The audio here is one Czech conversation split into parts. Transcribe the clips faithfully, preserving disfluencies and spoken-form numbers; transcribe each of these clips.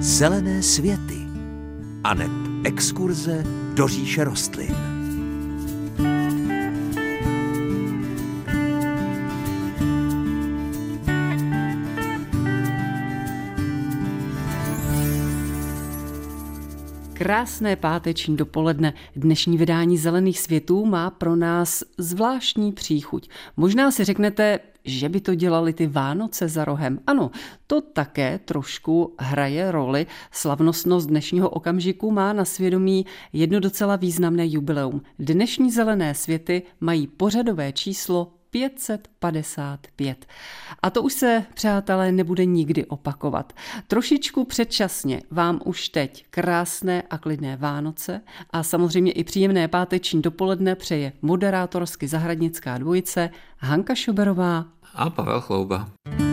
Zelené světy aneb exkurze do říše rostlin. Krásné páteční dopoledne. Dnešní vydání Zelených světů má pro nás zvláštní příchuť. Možná si řeknete, že by to dělali ty Vánoce za rohem. Ano, to také trošku hraje roli. Slavnostnost dnešního okamžiku má na svědomí jedno docela významné jubileum. Dnešní Zelené světy mají pořadové číslo pět set padesát pět. A to už se, přátelé, nebude nikdy opakovat. Trošičku předčasně vám už teď krásné a klidné Vánoce a samozřejmě i příjemné páteční dopoledne přeje moderátorsky zahradnická dvojice Hanka Šuberová a Pavel Chlouba.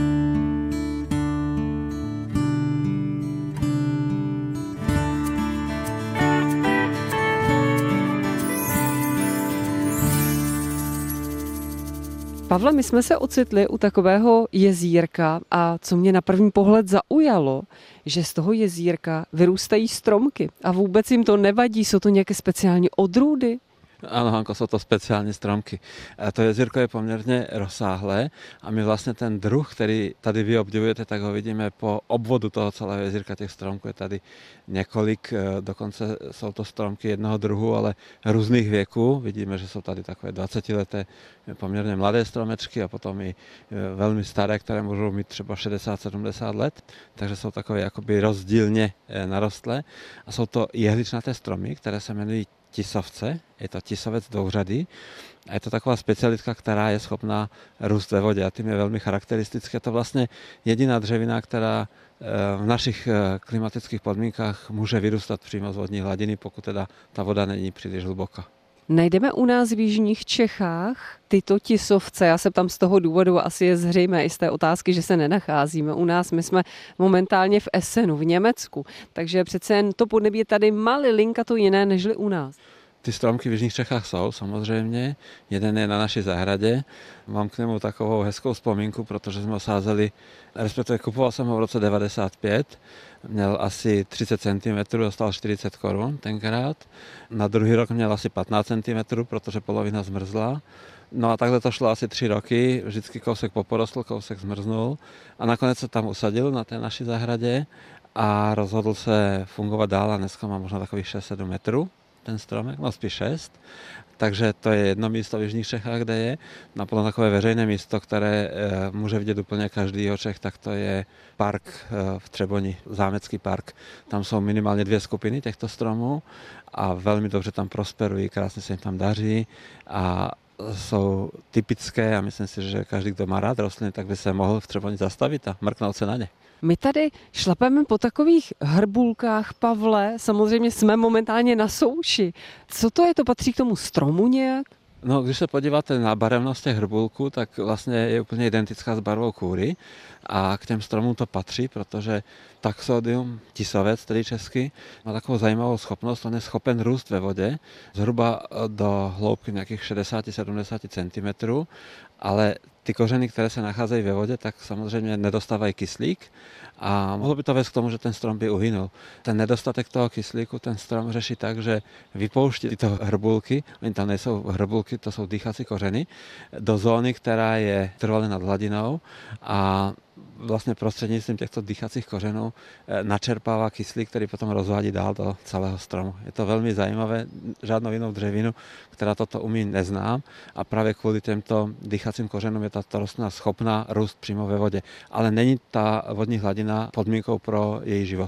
Pavle, my jsme se ocitli u takového jezírka a co mě na první pohled zaujalo, že z toho jezírka vyrůstají stromky a vůbec jim to nevadí, jsou to nějaké speciální odrůdy? Ano, Hanko, jsou to speciální stromky. To jezírko je poměrně rozsáhlé a my vlastně ten druh, který tady vy obdivujete, tak ho vidíme po obvodu toho celého jezírka. Těch stromků je tady několik, dokonce jsou to stromky jednoho druhu, ale různých věků. Vidíme, že jsou tady takové dvacetileté poměrně mladé stromečky a potom i velmi staré, které můžou mít třeba šedesát sedmdesát let, takže jsou takové jakoby rozdílně narostlé. A jsou to jehličnaté stromy, které se jmenují tisovce, je to tisovec dvouřadý a je to taková specialitka, která je schopná růst ve vodě a tím je velmi charakteristické. Je to vlastně jediná dřevina, která v našich klimatických podmínkách může vyrůstat přímo z vodní hladiny, pokud teda ta voda není příliš hluboká. Najdeme u nás v jižních Čechách tyto tisovce, já se ptám z toho důvodu, asi je zřejmé i z té otázky, že se nenacházíme u nás, my jsme momentálně v Essenu, v Německu, takže přece jen to podnebí je tady malilinka to jiné, nežli u nás. Ty stromky v jižních Čechách jsou samozřejmě, jeden je na naší zahradě, mám k němu takovou hezkou vzpomínku, protože jsme ho sázeli, respektive kupoval jsem ho v roce devadesát pět, měl asi třicet centimetrů, dostal čtyřicet korun tenkrát, na druhý rok měl asi patnáct centimetrů, protože polovina zmrzla. No a takhle to šlo asi tři roky, vždycky kousek poporostl, kousek zmrznul a nakonec se tam usadil na té naší zahradě a rozhodl se fungovat dál a dneska má možná takových šest sedm metrů. Ten stromek, no spíš šest, takže to je jedno místo v jižních Čechách, kde je. Na potom takové veřejné místo, které e, může vidět úplně každý Čech, tak to je park e, v Třeboni, zámecký park. Tam jsou minimálně dvě skupiny těchto stromů a velmi dobře tam prosperují, krásně se jim tam daří a jsou typické a myslím si, že každý, kdo má rád rostliny, tak by se mohl v Třeboni zastavit a mrknout se na ně. My tady šlapeme po takových hrbulkách, Pavle, samozřejmě jsme momentálně na souši. Co to je, to patří k tomu stromu nějak? No, když se podíváte na barevnost těch hrbulků, tak vlastně je úplně identická s barvou kůry a k těm stromům to patří, protože taxodium tisovec, tedy česky, má takovou zajímavou schopnost, on je schopen růst ve vodě zhruba do hloubky nějakých šedesát až sedmdesát centimetrů, ale ty kořeny, které se nacházejí ve vodě, tak samozřejmě nedostávají kyslík a mohlo by to vést k tomu, že ten strom by uhynul. Ten nedostatek toho kyslíku ten strom řeší tak, že vypouští tyto hrbulky, oni tam nejsou hrbulky, to jsou dýchací kořeny, do zóny, která je trvale nad hladinou a vlastně prostřednictvím těchto dýchacích kořenů načerpává kyslík, který potom rozvádí dál do celého stromu. Je to velmi zajímavé, žádnou jinou dřevinu, která toto umí, neznám a právě kvůli těmto dýchacím kořenům je tato rostlina schopná růst přímo ve vodě. Ale není ta vodní hladina podmínkou pro její život.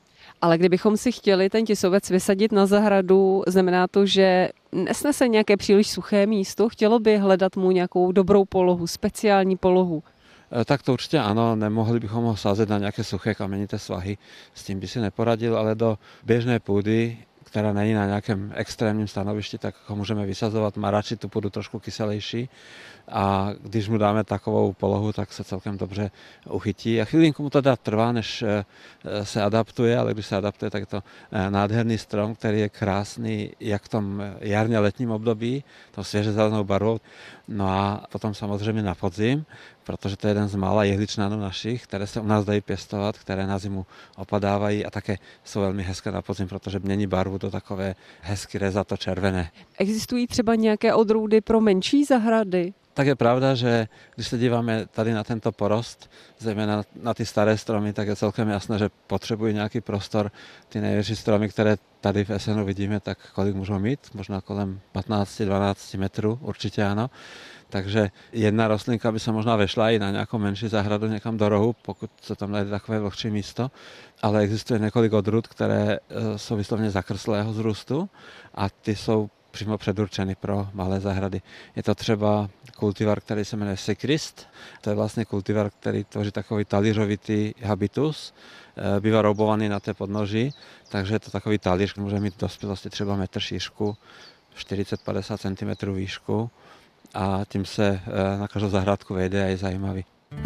Ale kdybychom si chtěli ten tisovec vysadit na zahradu, znamená to, že nesnese nějaké příliš suché místo, chtělo by hledat mu nějakou dobrou polohu, speciální polohu. Tak to určitě ano, nemohli bychom ho sázet na nějaké suché kamenité svahy, s tím by si neporadil, ale do běžné půdy, která není na nějakém extrémním stanovišti, tak ho můžeme vysazovat. Má radši tu půdu trošku kyselejší a když mu dáme takovou polohu, tak se celkem dobře uchytí. A chvilinku mu to teda trvá, než se adaptuje, ale když se adaptuje, tak je to nádherný strom, který je krásný jak v tom jarně letním období, tou svěže zelenou barvou. No a potom samozřejmě na podzim, protože to je jeden z mála jehličnanů našich, které se u nás dají pěstovat, které na zimu opadávají a také jsou velmi hezké na podzim, protože mění barvu do takové hezky rezato červené. Existují třeba nějaké odrůdy pro menší zahrady? Tak je pravda, že když se díváme tady na tento porost, zejména na ty staré stromy, tak je celkem jasné, že potřebují nějaký prostor. Ty největší stromy, které tady v Essenu vidíme, tak kolik můžou mít? Možná kolem patnáct dvanáct metrů, určitě ano. Takže jedna rostlinka by se možná vešla i na nějakou menší zahradu někam do rohu, pokud se tam najde takové vlhčí místo. Ale existuje několik odrůd, které jsou vyslovně zakrslého vzrůstu a ty jsou přímo předurčeny pro malé zahrady. Je to třeba kultivar, který se jmenuje Sekrist. To je vlastně kultivar, který tvoří takový talířovitý habitus. Bývá roubovaný na té podnoží, takže je to takový talíř, který může mít v dospělosti třeba metr šířku, čtyřicet padesát centimetrů výšku a tím se na každou zahrádku vejde a je zajímavý.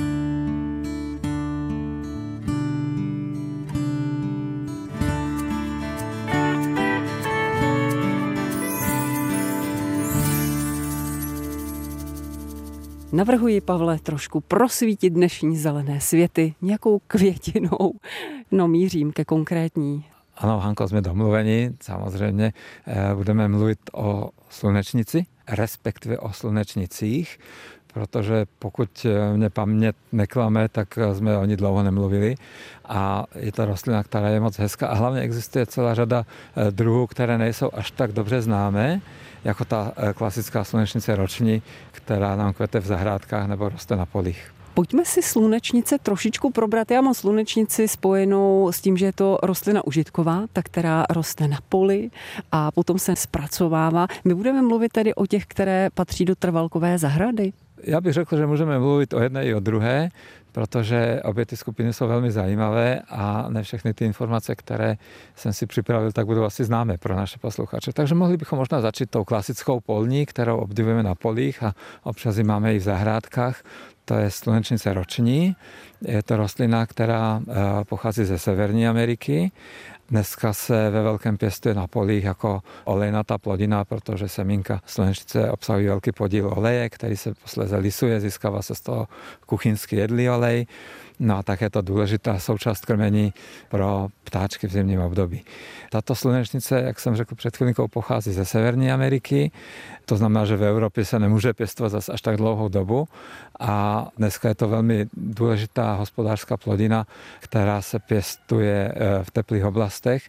Navrhuji, Pavle, trošku prosvítit dnešní zelené světy nějakou květinou. No, mířím ke konkrétní. Ano, Hanko, jsme domluveni. Samozřejmě budeme mluvit o slunečnici, respektive o slunečnicích, protože pokud mě paměť neklame, tak jsme o ní dlouho nemluvili. A je to rostlina, která je moc hezká a hlavně existuje celá řada druhů, které nejsou až tak dobře známé, jako ta klasická slunečnice roční, která nám kvete v zahrádkách nebo roste na polích. Pojďme si slunečnice trošičku probrat. Já mám slunečnici spojenou s tím, že je to rostlina užitková, ta, která roste na poli a potom se zpracovává. My budeme mluvit tedy o těch, které patří do trvalkové zahrady. Já bych řekl, že můžeme mluvit o jedné i o druhé, protože obě ty skupiny jsou velmi zajímavé a ne všechny ty informace, které jsem si připravil, tak budou asi známé pro naše posluchače. Takže mohli bychom možná začít tou klasickou polní, kterou obdivujeme na polích a občas ji máme i v zahrádkách. To je slunečnice roční. Je to rostlina, která pochází ze Severní Ameriky. Dneska se ve velkém pěstuje na polích jako olejnatá plodina, protože semínka slunečnice obsahují velký podíl oleje, který se posléze lisuje, získává se z toho kuchyňský jedlý olej. No a tak je to důležitá součást krmení pro ptáčky v zimním období. Tato slunečnice, jak jsem řekl před chvílinkou, pochází ze Severní Ameriky. To znamená, že v Evropě se nemůže pěstovat zase až tak dlouhou dobu. A dneska je to velmi důležitá hospodářská plodina, která se pěstuje v teplých oblastech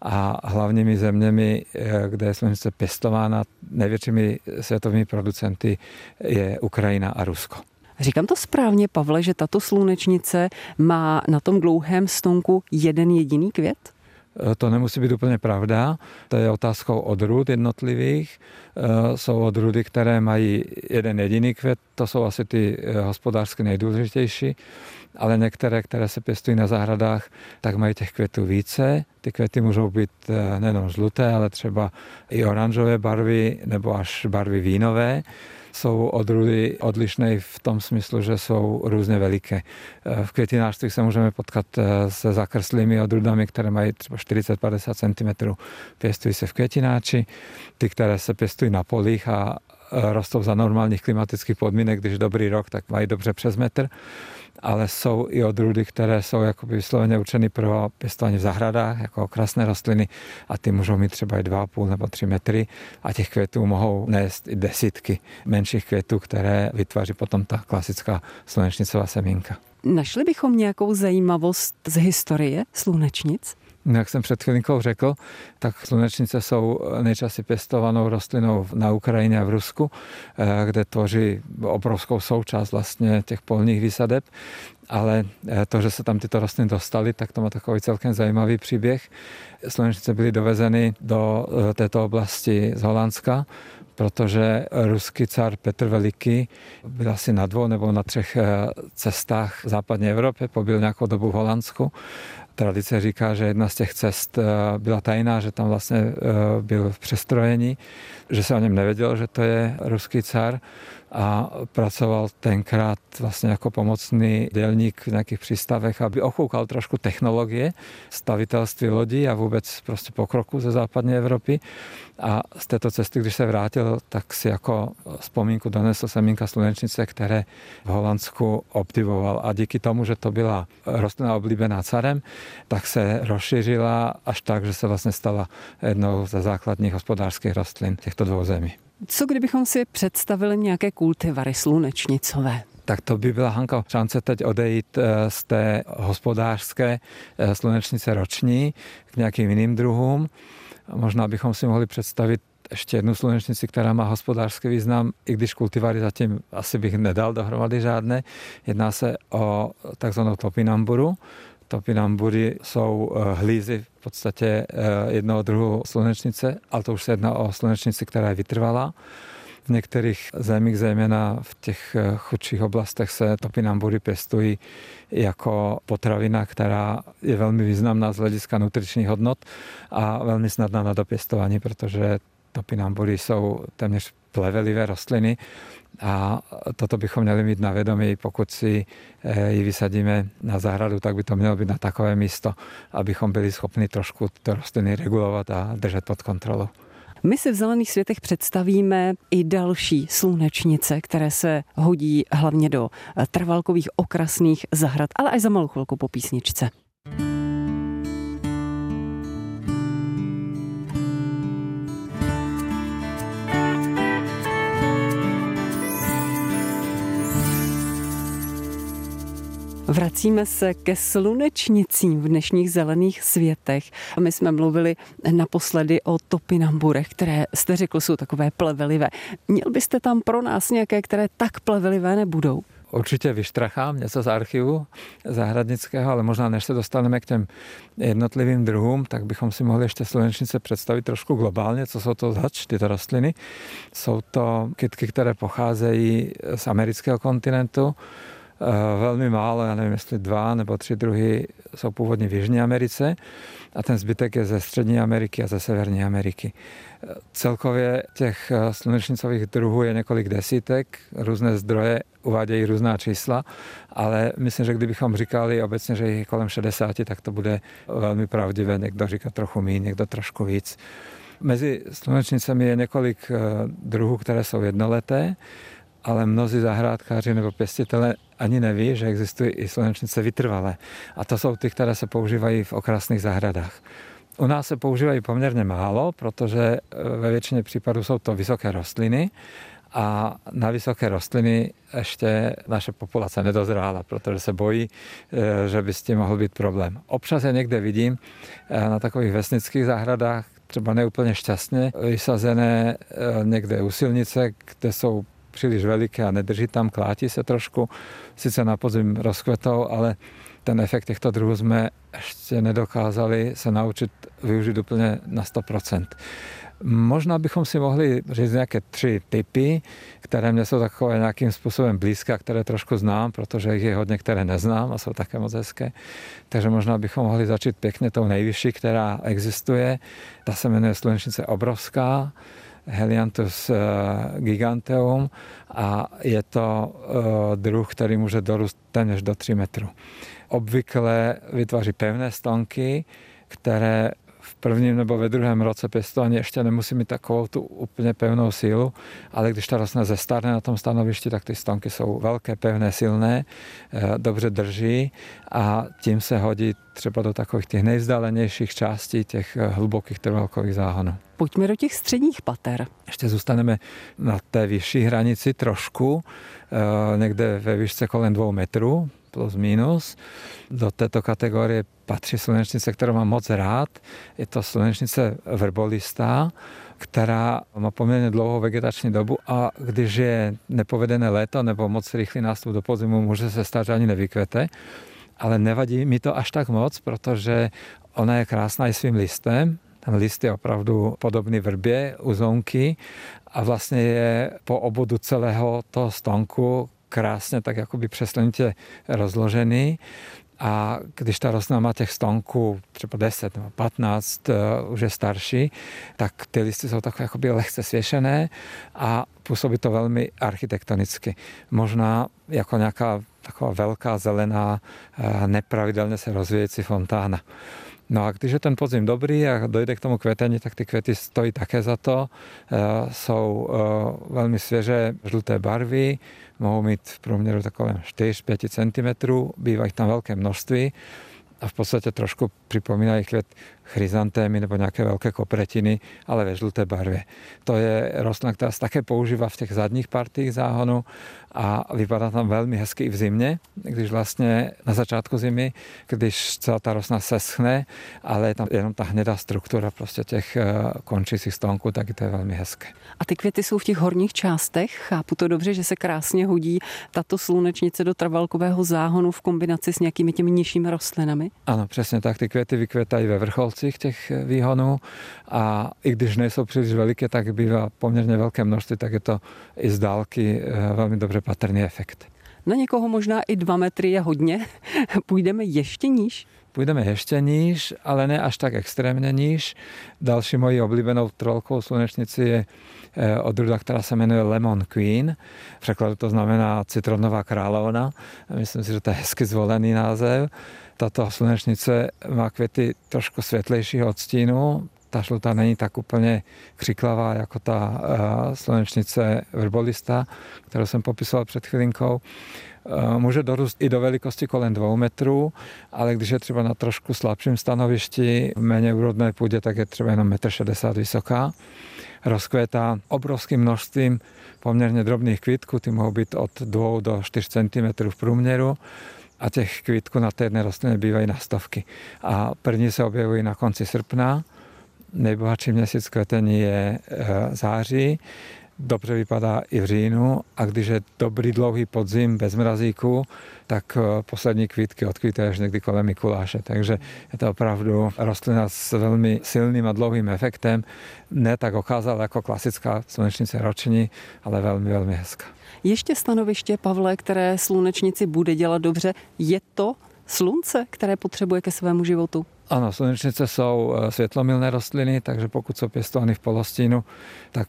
a hlavními zeměmi, kde je slunečnice pěstována, největšími světovými producenty je Ukrajina a Rusko. Říkám to správně, Pavle, že tato slunečnice má na tom dlouhém stonku jeden jediný květ? To nemusí být úplně pravda. To je otázkou odrůd jednotlivých. Jsou odrůdy, které mají jeden jediný květ, to jsou asi ty hospodářsky nejdůležitější, ale některé, které se pěstují na zahradách, tak mají těch květů více. Ty květy můžou být nejenom žluté, ale třeba i oranžové barvy nebo až barvy vínové. Jsou odrůdy odlišné v tom smyslu, že jsou různě veliké. V květinářství se můžeme potkat se zakrslými odrůdami, které mají třeba čtyřicet padesát centimetrů. Pěstují se v květináči, ty, které se pěstují na polích a rostou za normálních klimatických podmínek, když dobrý rok, tak mají dobře přes metr. Ale jsou i odrůdy, které jsou jakoby vysloveně určeny pro pěstování v zahradách, jako okrasné rostliny a ty můžou mít třeba i dva a půl nebo tři metry a těch květů mohou nést i desítky menších květů, které vytváří potom ta klasická slunečnicová semínka. Našli bychom nějakou zajímavost z historie slunečnic? Jak jsem před chvilinkou řekl, tak slunečnice jsou nejčastěji pěstovanou rostlinou na Ukrajině a v Rusku, kde tvoří obrovskou součást vlastně těch polních výsadeb. Ale to, že se tam tyto rostliny dostaly, tak to má takový celkem zajímavý příběh. Slunečnice byly dovezeny do této oblasti z Holandska, protože ruský car Petr Veliký byl asi na dvou nebo na třech cestách v západní Evropě, pobyl nějakou dobu v Holandsku. Tradice říká, že jedna z těch cest byla tajná, že tam vlastně byl v přestrojení, že se o něm nevědělo, že to je ruský car a pracoval tenkrát vlastně jako pomocný dělník v nějakých přístavech, aby okoukal trošku technologie, stavitelství lodí a vůbec prostě pokroku ze západní Evropy. A z této cesty, když se vrátil, tak si jako vzpomínku donesl semínka slunečnice, které v Holandsku obdivoval. A díky tomu, že to byla rostlina oblíbená carem, tak se rozšířila až tak, že se vlastně stala jednou ze základních hospodářských rostlin těchto dvou zemí. Co kdybychom si představili nějaké kultivary slunečnicové? Tak to by byla, Hanka, šance teď odejít z té hospodářské slunečnice roční k nějakým jiným druhům. Možná bychom si mohli představit ještě jednu slunečnici, která má hospodářský význam, i když kultivary zatím asi bych nedal dohromady žádné. Jedná se o takzvanou topinamburu. Topinambury jsou hlízy v podstatě jednoho druhu slunečnice, ale to už se jedná o slunečnici, která je vytrvalá. V některých zemích, zejména v těch chudších oblastech, se topinambury pěstují jako potravina, která je velmi významná z hlediska nutričních hodnot a velmi snadná na dopěstování, protože topinambury jsou téměř plevelivé rostliny a toto bychom měli mít na vědomí, pokud si ji vysadíme na zahradu, tak by to mělo být na takové místo, abychom byli schopni trošku ty rostliny regulovat a držet pod kontrolou. My si v Zelených světech představíme i další slunečnice, které se hodí hlavně do trvalkových okrasných zahrad, ale až za malou chvilku po písničce. Vracíme se ke slunečnicím v dnešních Zelených světech. My jsme mluvili naposledy o topinamburech, které jste řekl, jsou takové plevelivé. Měl byste tam pro nás nějaké, které tak plevelivé nebudou? Určitě vyštrachám něco z archivu zahradnického, ale možná než se dostaneme k těm jednotlivým druhům, tak bychom si mohli ještě slunečnice představit trošku globálně, co jsou to zač, tyto rostliny. Jsou to kytky, které pocházejí z amerického kontinentu. Velmi málo, já nevím, jestli dva nebo tři druhy jsou původně v Jižní Americe a ten zbytek je ze Střední Ameriky a ze Severní Ameriky. Celkově těch slunečnicových druhů je několik desítek, různé zdroje uvádějí různá čísla, ale myslím, že kdybychom říkali obecně, že je kolem šedesát, tak to bude velmi pravdivé. Někdo říká trochu méně, někdo trošku víc. Mezi slunečnicemi je několik druhů, které jsou jednoleté, ale mnozí zahrádkáři nebo pěstitelé ani neví, že existují i slunečnice vytrvalé. A to jsou ty, které se používají v okrasných zahradách. U nás se používají poměrně málo, protože ve většině případů jsou to vysoké rostliny a na vysoké rostliny ještě naše populace nedozrála, protože se bojí, že by s tím mohl být problém. Občas je někde vidím na takových vesnických zahradách, třeba neúplně šťastně vysazené někde u silnice, kde jsou příliš veliké a nedrží tam, klátí se trošku. Sice na podzim rozkvetou, ale ten efekt těchto druhů jsme ještě nedokázali se naučit využít úplně na sto procent. Možná bychom si mohli říct nějaké tři typy, které mě jsou takové nějakým způsobem blízké, které trošku znám, protože jich je hodně, které neznám a jsou také moc hezké. Takže možná bychom mohli začít pěkně tou nejvyšší, která existuje. Ta se jmenuje slunečnice obrovská, Helianthus giganteum, a je to druh, který může dorůst téměř do tří metrů. Obvykle vytváří pevné stonky, které v prvním nebo ve druhém roce pěstování ještě nemusí mít takovou tu úplně pevnou sílu, ale když ta rostlina zestárne na tom stanovišti, tak ty stonky jsou velké, pevné, silné, dobře drží a tím se hodí třeba do takových těch nejvzdálenějších částí těch hlubokých trvalkových záhonů. Pojďme do těch středních pater. Ještě zůstaneme na té vyšší hranici trošku, někde ve výšce kolem dvou metrů, plus minus. Do této kategorie patří slunečnice, kterou mám moc rád. Je to slunečnice vrbolistá, která má poměrně dlouhou vegetační dobu a když je nepovedené léto nebo moc rychlý nástup do podzimu, může se stát, že ani nevykvete. Ale nevadí mi to až tak moc, protože ona je krásná i svým listem. Ten list je opravdu podobný vrbě, uzonky a vlastně je po obodu celého toho stonku krásně tak jakoby přeslenitě rozložený A když ta rostlina má těch stonků třeba deset nebo patnáct, už je starší, tak ty listy jsou takové jakoby lehce svěšené a působí to velmi architektonicky. Možná jako nějaká taková velká zelená, nepravidelně se rozvíjející fontána. No a když je ten podzim dobrý a dojde k tomu kvetení, tak ty kvety stojí také za to. Jsou velmi svěže žluté barvy, mohou mít v průměru takové štyri až päť centimetrů, bývá ich tam velké množství a v podstatě trošku připomínají květ chryzantémy nebo nějaké velké kopretiny, ale ve žluté barvě. To je rostlina, která se také používá v těch zadních partiích záhonu a vypadá tam velmi hezky i v zimě, když vlastně na začátku zimy, když celá ta rostlina seschne, ale je tam jenom ta hnědá struktura prostě těch končících stonků, tak to je velmi hezké. A ty květy jsou v těch horních částech? Chápu to dobře, že se krásně hodí tato slunečnice do trvalkového záhonu v kombinaci s nějakými těmi nižšími rostlinami? Ano, přesně tak. Ty květy vykvětají ve vrcholcích těch výhonů a i když nejsou příliš veliké, tak bývá poměrně velké množství, tak je to i z dálky velmi dobře patrný efekt. Na někoho možná i dva metry je hodně. Půjdeme ještě níž? Půjdeme ještě níž, ale ne až tak extrémně níž. Další mojí oblíbenou trvalkovou slunečnici je odrůda, která se jmenuje Lemon Queen. V překladu to znamená citronová královna. Myslím si, že to je hezky zvolený název. Tato slunečnice má květy trošku světlejšího odstínu. Ta žlutá není tak úplně křiklavá jako ta uh, slunečnice vrbolista, kterou jsem popisoval před chvilinkou. Uh, může dorůst i do velikosti kolem dvou metrů, ale když je třeba na trošku slabším stanovišti, v méně úrodné půdě, tak je třeba jenom metr šedesát vysoká. Rozkvétá obrovským množstvím poměrně drobných kvítků, ty mohou být od dvou do čtyř centimetrů v průměru. A těch kvítků na té jedné rostlině bývají na stovky. A první se objevují na konci srpna. Nejbohatší měsíc kvetení je září. Dobře vypadá i v říjnu. A když je dobrý dlouhý podzim bez mrazíku, tak poslední kvítky odkvítají až někdy kolem Mikuláše. Takže je to opravdu rostlina s velmi silným a dlouhým efektem. Ne tak okázala jako klasická slunečnice roční, ale velmi, velmi hezká. Ještě stanoviště, Pavle, které slunečnici bude dělat dobře, je to slunce, které potřebuje ke svému životu? Ano, slunečnice jsou světlomilné rostliny, takže pokud jsou pěstovány v polostínu, tak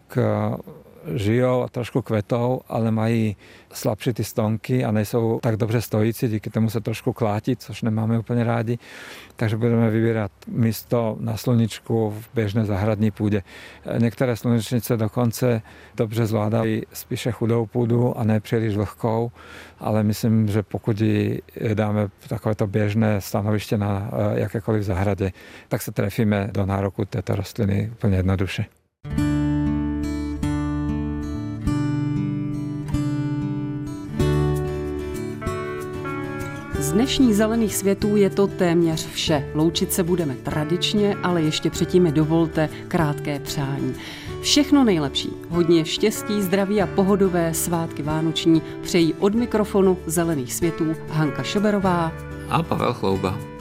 žijou a trošku kvetou, ale mají slabší ty stonky a nejsou tak dobře stojící, díky tomu se trošku klátí, což nemáme úplně rádi. Takže budeme vybírat místo na sluníčku v běžné zahradní půdě. Některé slunečnice dokonce dobře zvládají spíše chudou půdu a ne příliš vlhkou, ale myslím, že pokud ji dáme takovéto běžné stanoviště na jakékoliv zahradě, tak se trefíme do nároku této rostliny úplně jednoduše. Z dnešních zelených světů je to téměř vše. Loučit se budeme tradičně, ale ještě předtím mi dovolte krátké přání. Všechno nejlepší, hodně štěstí, zdraví a pohodové svátky vánoční přejí od mikrofonu zelených světů Hanka Šoberová a Pavel Chlouba.